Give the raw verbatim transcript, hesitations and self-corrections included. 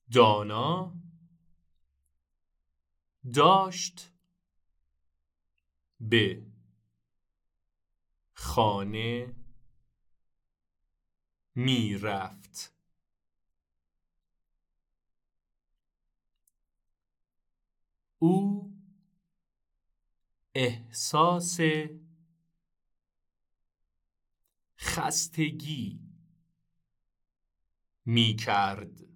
دانا داشت به خانه می رفت. او احساس خستگی می کرد.